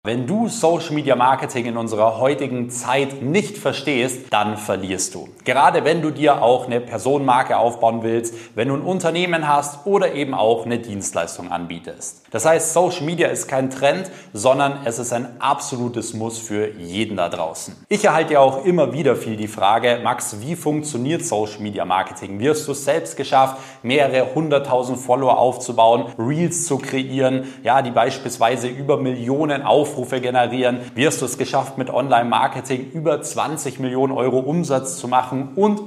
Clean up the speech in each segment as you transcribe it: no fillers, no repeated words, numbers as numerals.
Wenn du Social Media Marketing in unserer heutigen Zeit nicht verstehst, dann verlierst du. Gerade wenn du dir auch eine Personenmarke aufbauen willst, wenn du ein Unternehmen hast oder eben auch eine Dienstleistung anbietest. Das heißt, Social Media ist kein Trend, sondern es ist ein absolutes Muss für jeden da draußen. Ich erhalte ja auch immer wieder viel die Frage, Max, wie funktioniert Social Media Marketing? Wie hast du es selbst geschafft, mehrere 100.000 Follower aufzubauen, Reels zu kreieren, ja, die beispielsweise über Millionen Aufrufe generieren? Wie hast du es geschafft, mit Online-Marketing über 20 Millionen Euro Umsatz zu machen und.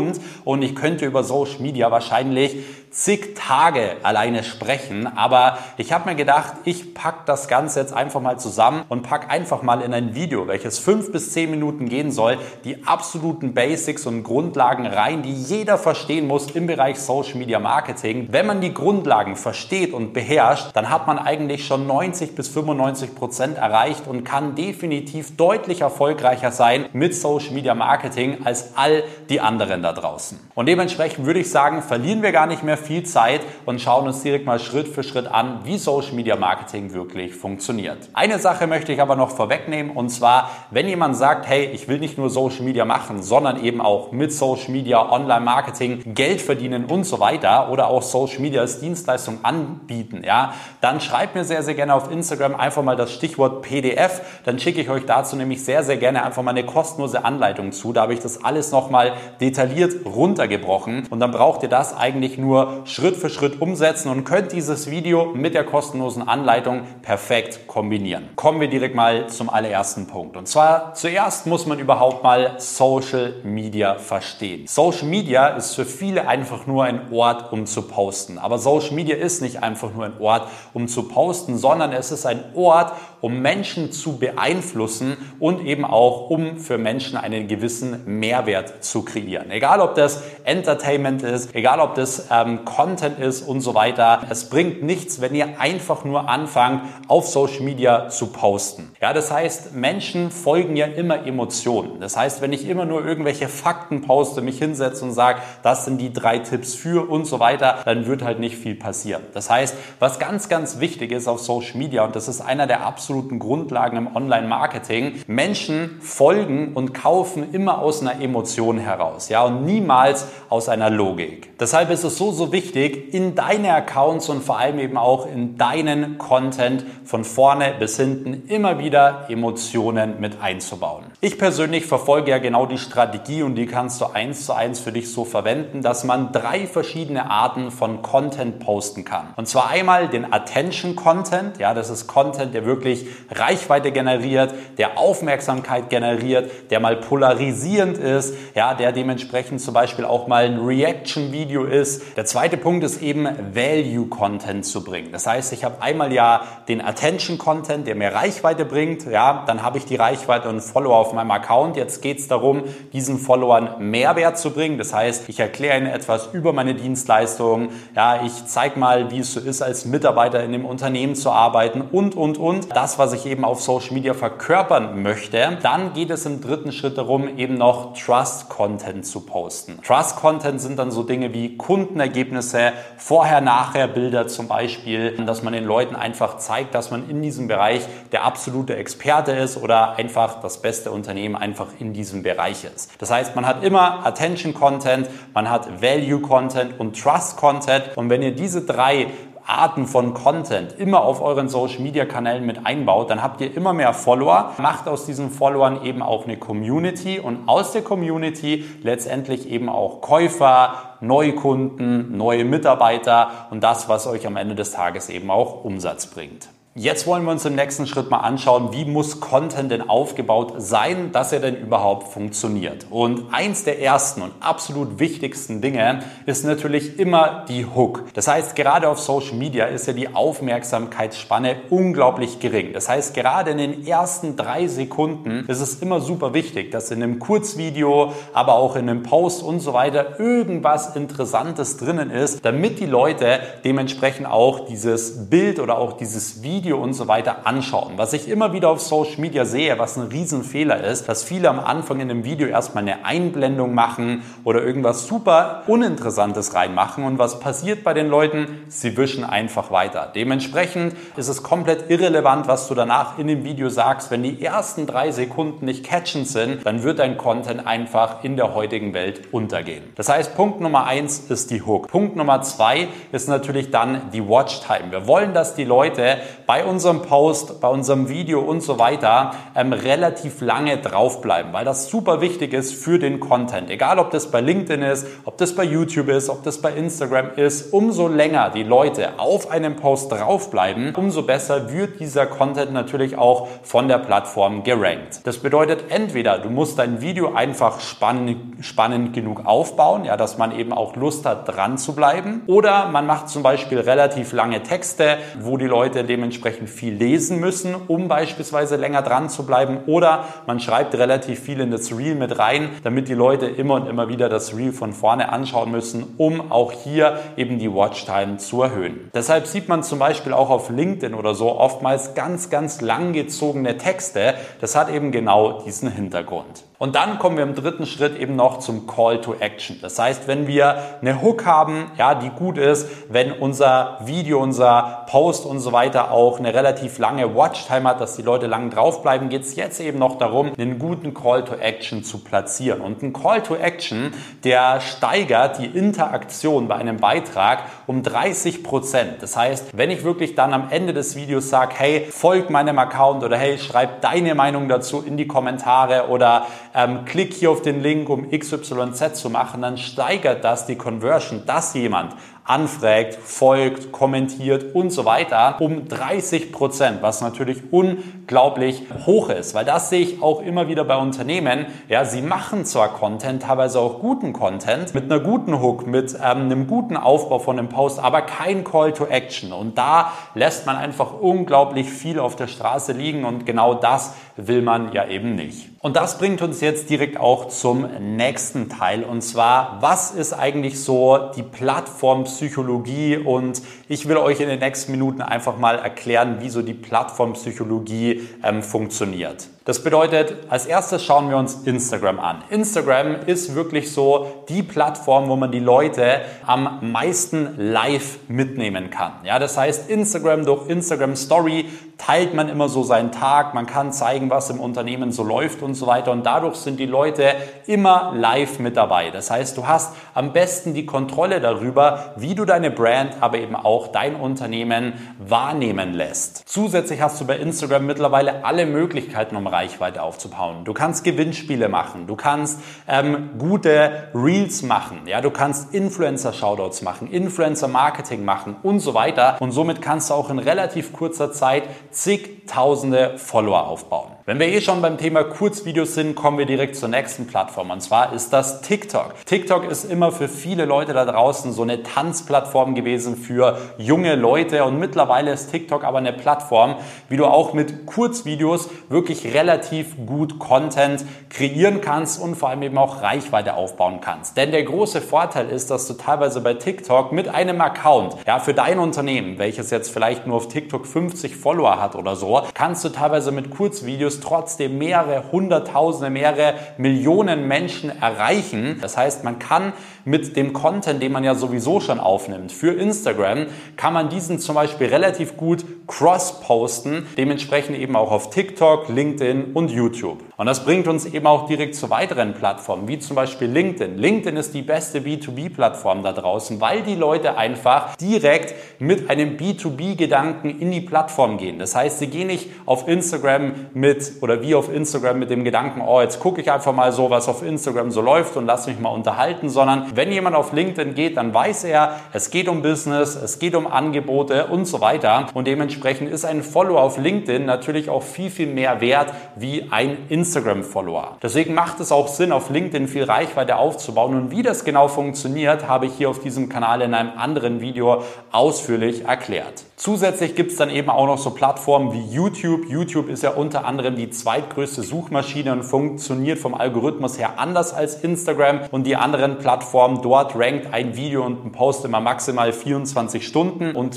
Und ich könnte über Social Media wahrscheinlich zig Tage alleine sprechen, aber ich habe mir gedacht, ich packe das Ganze jetzt einfach mal zusammen und packe einfach mal in ein Video, welches 5 bis 10 Minuten gehen soll, die absoluten Basics und Grundlagen rein, die jeder verstehen muss im Bereich Social Media Marketing. Wenn man die Grundlagen versteht und beherrscht, dann hat man eigentlich schon 90 bis 95% erreicht und kann definitiv deutlich erfolgreicher sein mit Social Media Marketing als all die anderen da draußen. Und dementsprechend würde ich sagen, verlieren wir gar nicht mehr viel Zeit und schauen uns direkt mal Schritt für Schritt an, wie Social Media Marketing wirklich funktioniert. Eine Sache möchte ich aber noch vorwegnehmen, und zwar, wenn jemand sagt, hey, ich will nicht nur Social Media machen, sondern eben auch mit Social Media, Online-Marketing Geld verdienen und so weiter oder auch Social Media als Dienstleistung anbieten, ja, dann schreibt mir sehr, sehr gerne auf Instagram einfach mal das Stichwort PDF, dann schicke ich euch dazu nämlich sehr, sehr gerne einfach mal eine kostenlose Anleitung zu. Da habe ich das alles nochmal detailliert runtergebrochen und dann braucht ihr das eigentlich nur Schritt für Schritt umsetzen und könnt dieses Video mit der kostenlosen Anleitung perfekt kombinieren. Kommen wir direkt mal zum allerersten Punkt. Und zwar zuerst muss man überhaupt mal Social Media verstehen. Social Media ist für viele einfach nur ein Ort, um zu posten. Aber Social Media ist nicht einfach nur ein Ort, um zu posten, sondern es ist ein Ort, um Menschen zu beeinflussen und eben auch, um für Menschen einen gewissen Mehrwert zu kreieren. Egal, ob das Entertainment ist, egal, ob das Content ist und so weiter. Es bringt nichts, wenn ihr einfach nur anfangt, auf Social Media zu posten. Ja, das heißt, Menschen folgen ja immer Emotionen. Das heißt, wenn ich immer nur irgendwelche Fakten poste, mich hinsetze und sage, das sind die 3 Tipps für und so weiter, dann wird halt nicht viel passieren. Das heißt, was ganz, ganz wichtig ist auf Social Media, und das ist einer der absoluten Grundlagen im Online-Marketing, Menschen folgen und kaufen immer aus einer Emotion heraus, ja, und niemals aus einer Logik. Deshalb ist es so wichtig, in deine Accounts und vor allem eben auch in deinen Content von vorne bis hinten immer wieder Emotionen mit einzubauen. Ich persönlich verfolge ja genau die Strategie, und die kannst du 1:1 für dich so verwenden, dass man 3 verschiedene Arten von Content posten kann. Und zwar einmal den Attention Content, ja, das ist Content, der wirklich Reichweite generiert, der Aufmerksamkeit generiert, der mal polarisierend ist, ja, der dementsprechend zum Beispiel auch mal ein Reaction-Video ist. Der zweite Punkt ist eben Value-Content zu bringen. Das heißt, ich habe einmal ja den Attention-Content, der mir Reichweite bringt. Ja, dann habe ich die Reichweite und Follower auf meinem Account. Jetzt geht es darum, diesen Followern Mehrwert zu bringen. Das heißt, ich erkläre ihnen etwas über meine Dienstleistungen. Ja, ich zeige mal, wie es so ist, als Mitarbeiter in dem Unternehmen zu arbeiten und. Das, was ich eben auf Social Media verkörpern möchte. Dann geht es im dritten Schritt darum, eben noch Trust-Content zu posten. Trust-Content sind dann so Dinge wie Kundenergebnisse, Vorher-Nachher-Bilder zum Beispiel, dass man den Leuten einfach zeigt, dass man in diesem Bereich der absolute Experte ist oder einfach das beste Unternehmen einfach in diesem Bereich ist. Das heißt, man hat immer Attention-Content, man hat Value-Content und Trust-Content, und wenn ihr diese 3 Arten von Content immer auf euren Social-Media-Kanälen mit einbaut, dann habt ihr immer mehr Follower, macht aus diesen Followern eben auch eine Community und aus der Community letztendlich eben auch Käufer, Neukunden, neue Mitarbeiter und das, was euch am Ende des Tages eben auch Umsatz bringt. Jetzt wollen wir uns im nächsten Schritt mal anschauen, wie muss Content denn aufgebaut sein, dass er denn überhaupt funktioniert. Und eins der ersten und absolut wichtigsten Dinge ist natürlich immer die Hook. Das heißt, gerade auf Social Media ist ja die Aufmerksamkeitsspanne unglaublich gering. Das heißt, gerade in den ersten 3 Sekunden ist es immer super wichtig, dass in einem Kurzvideo, aber auch in einem Post und so weiter irgendwas Interessantes drinnen ist, damit die Leute dementsprechend auch dieses Bild oder auch dieses Video Video und so weiter anschauen. Was ich immer wieder auf Social Media sehe, was ein Riesenfehler ist, dass viele am Anfang in einem Video erstmal eine Einblendung machen oder irgendwas super Uninteressantes reinmachen und was passiert bei den Leuten? Sie wischen einfach weiter. Dementsprechend ist es komplett irrelevant, was du danach in dem Video sagst. Wenn die ersten 3 Sekunden nicht catchend sind, dann wird dein Content einfach in der heutigen Welt untergehen. Das heißt, Punkt Nummer 1 ist die Hook. Punkt Nummer 2 ist natürlich dann die Watchtime. Wir wollen, dass die Leute bei unserem Post, bei unserem Video und so weiter relativ lange draufbleiben, weil das super wichtig ist für den Content. Egal, ob das bei LinkedIn ist, ob das bei YouTube ist, ob das bei Instagram ist, umso länger die Leute auf einem Post draufbleiben, umso besser wird dieser Content natürlich auch von der Plattform gerankt. Das bedeutet, entweder du musst dein Video einfach spannend genug aufbauen, ja, dass man eben auch Lust hat, dran zu bleiben, oder man macht zum Beispiel relativ lange Texte, wo die Leute dementsprechend viel lesen müssen, um beispielsweise länger dran zu bleiben, oder man schreibt relativ viel in das Reel mit rein, damit die Leute immer und immer wieder das Reel von vorne anschauen müssen, um auch hier eben die Watchtime zu erhöhen. Deshalb sieht man zum Beispiel auch auf LinkedIn oder so oftmals ganz langgezogene Texte. Das hat eben genau diesen Hintergrund. Und dann kommen wir im dritten Schritt eben noch zum Call to Action. Das heißt, wenn wir eine Hook haben, ja, die gut ist, wenn unser Video, unser Post und so weiter auch eine relativ lange Watchtime hat, dass die Leute lang draufbleiben, geht es jetzt eben noch darum, einen guten Call to Action zu platzieren. Und ein Call to Action, der steigert die Interaktion bei einem Beitrag um 30%. Das heißt, wenn ich wirklich dann am Ende des Videos sage, hey, folg meinem Account oder hey, schreib deine Meinung dazu in die Kommentare oder klick hier auf den Link, um XYZ zu machen, dann steigert das die Conversion, dass jemand anfragt, folgt, kommentiert und so weiter um 30%, was natürlich unglaublich hoch ist, weil das sehe ich auch immer wieder bei Unternehmen. Ja, sie machen zwar Content, teilweise auch guten Content, mit einer guten Hook, mit einem guten Aufbau von einem Post, aber kein Call to Action, und da lässt man einfach unglaublich viel auf der Straße liegen, und genau das will man ja eben nicht. Und das bringt uns jetzt direkt auch zum nächsten Teil, und zwar, was ist eigentlich so die Plattformpsychologie, und ich will euch in den nächsten Minuten einfach mal erklären, wie so die Plattformpsychologie funktioniert. Das bedeutet, als erstes schauen wir uns Instagram an. Instagram ist wirklich so die Plattform, wo man die Leute am meisten live mitnehmen kann. Ja, das heißt, durch Instagram Story teilt man immer so seinen Tag, man kann zeigen, was im Unternehmen so läuft und so weiter, und dadurch sind die Leute immer live mit dabei. Das heißt, du hast am besten die Kontrolle darüber, wie du deine Brand, aber eben auch dein Unternehmen wahrnehmen lässt. Zusätzlich hast du bei Instagram mittlerweile alle Möglichkeiten, um Reichweite aufzubauen. Du kannst Gewinnspiele machen, du kannst gute Reels machen, ja, du kannst Influencer-Shoutouts machen, Influencer-Marketing machen und so weiter, und somit kannst du auch in relativ kurzer Zeit zigtausende Follower aufbauen. Wenn wir schon beim Thema Kurzvideos sind, kommen wir direkt zur nächsten Plattform, und zwar ist das TikTok. TikTok ist immer für viele Leute da draußen so eine Tanzplattform gewesen für junge Leute, und mittlerweile ist TikTok aber eine Plattform, wie du auch mit Kurzvideos wirklich relativ gut Content kreieren kannst und vor allem eben auch Reichweite aufbauen kannst. Denn der große Vorteil ist, dass du teilweise bei TikTok mit einem Account, ja, für dein Unternehmen, welches jetzt vielleicht nur auf TikTok 50 Follower hat oder so, kannst du teilweise mit Kurzvideos trotzdem mehrere Hunderttausende, mehrere Millionen Menschen erreichen. Das heißt, man kann mit dem Content, den man ja sowieso schon aufnimmt für Instagram, kann man diesen zum Beispiel relativ gut cross-posten, dementsprechend eben auch auf TikTok, LinkedIn und YouTube. Und das bringt uns eben auch direkt zu weiteren Plattformen, wie zum Beispiel LinkedIn. LinkedIn ist die beste B2B-Plattform da draußen, weil die Leute einfach direkt mit einem B2B-Gedanken in die Plattform gehen. Das heißt, sie gehen nicht auf Instagram wie auf Instagram mit dem Gedanken, oh, jetzt gucke ich einfach mal so, was auf Instagram so läuft und lass mich mal unterhalten, sondern wenn jemand auf LinkedIn geht, dann weiß er, es geht um Business, es geht um Angebote und so weiter, und dementsprechend ist ein Follower auf LinkedIn natürlich auch viel mehr wert wie ein Instagram-Follower. Deswegen macht es auch Sinn, auf LinkedIn viel Reichweite aufzubauen, und wie das genau funktioniert, habe ich hier auf diesem Kanal in einem anderen Video ausführlich erklärt. Zusätzlich gibt es dann eben auch noch so Plattformen wie YouTube. YouTube ist ja unter anderem die zweitgrößte Suchmaschine und funktioniert vom Algorithmus her anders als Instagram und die anderen Plattformen. Dort rankt ein Video und ein Post immer maximal 24 Stunden und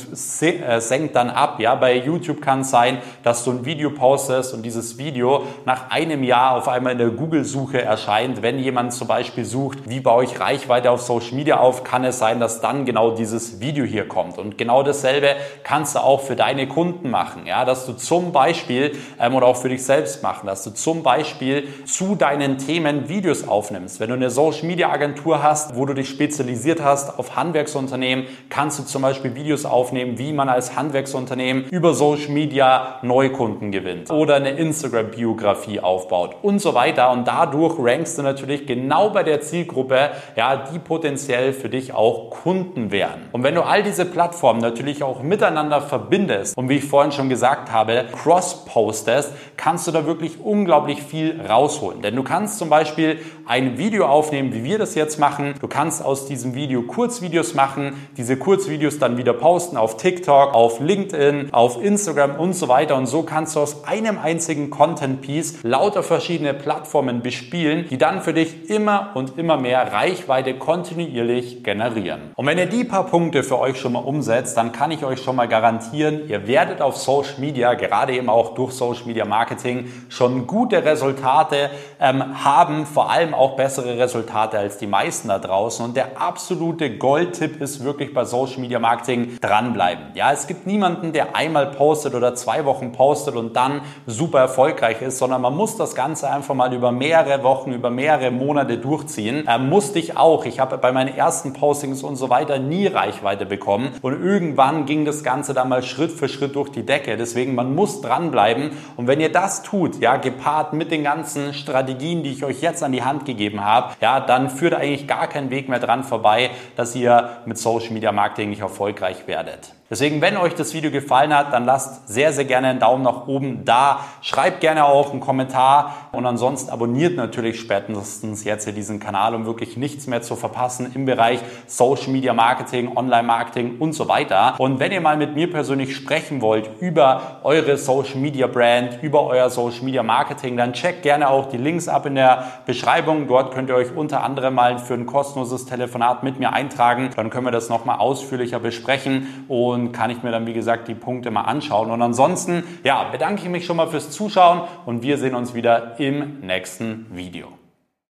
senkt dann ab. Ja, bei YouTube kann es sein, dass du ein Video postest und dieses Video nach einem Jahr auf einmal in der Google-Suche erscheint. Wenn jemand zum Beispiel sucht, wie baue ich Reichweite auf Social Media auf, kann es sein, dass dann genau dieses Video hier kommt. Und genau dasselbe kannst du auch für deine Kunden machen, ja, dass du zum Beispiel oder auch für dich selbst machen, dass du zum Beispiel zu deinen Themen Videos aufnimmst. Wenn du eine Social Media Agentur hast, wo du dich spezialisiert hast auf Handwerksunternehmen, kannst du zum Beispiel Videos aufnehmen, wie man als Handwerksunternehmen über Social Media Neukunden gewinnt oder eine Instagram-Biografie aufbaut und so weiter. Und dadurch rankst du natürlich genau bei der Zielgruppe, ja, die potenziell für dich auch Kunden wären. Und wenn du all diese Plattformen natürlich auch miteinander verbindest und wie ich vorhin schon gesagt habe, cross-postest, kannst du da wirklich unglaublich viel rausholen. Denn du kannst zum Beispiel ein Video aufnehmen, wie wir das jetzt machen. Du kannst aus diesem Video Kurzvideos machen, diese Kurzvideos dann wieder posten auf TikTok, auf LinkedIn, auf Instagram und so weiter. Und so kannst du aus einem einzigen Content-Piece lauter verschiedene Plattformen bespielen, die dann für dich immer und immer mehr Reichweite kontinuierlich generieren. Und wenn ihr die paar Punkte für euch schon mal umsetzt, dann kann ich euch schon mal garantieren, ihr werdet auf Social Media, gerade eben auch durch Social Media Marketing, schon gute Resultate haben, vor allem auch bessere Resultate als die meisten da draußen. Und der absolute Goldtipp ist wirklich bei Social Media Marketing dranbleiben. Ja, es gibt niemanden, der einmal postet oder 2 Wochen postet und dann super erfolgreich ist, sondern man muss das Ganze einfach mal über mehrere Wochen, über mehrere Monate durchziehen. Musste ich auch. Ich habe bei meinen ersten Postings und so weiter nie Reichweite bekommen und irgendwann ging das Ganze dann mal Schritt für Schritt durch die Decke. Deswegen, man muss dranbleiben und wenn ihr das tut, ja, gepaart mit den ganzen Strategien, die ich euch jetzt an die Hand gegeben habe, ja, dann führt eigentlich gar kein Weg mehr dran vorbei, dass ihr mit Social Media Marketing nicht erfolgreich werdet. Deswegen, wenn euch das Video gefallen hat, dann lasst sehr, sehr gerne einen Daumen nach oben da. Schreibt gerne auch einen Kommentar und ansonsten abonniert natürlich spätestens jetzt hier diesen Kanal, um wirklich nichts mehr zu verpassen im Bereich Social Media Marketing, Online Marketing und so weiter. Und wenn ihr mal mit mir persönlich sprechen wollt über eure Social Media Brand, über euer Social Media Marketing, dann checkt gerne auch die Links ab in der Beschreibung. Dort könnt ihr euch unter anderem mal für ein kostenloses Telefonat mit mir eintragen. Dann können wir das nochmal ausführlicher besprechen und kann ich mir dann, wie gesagt, die Punkte mal anschauen. Und ansonsten, ja, bedanke ich mich schon mal fürs Zuschauen und wir sehen uns wieder im nächsten Video.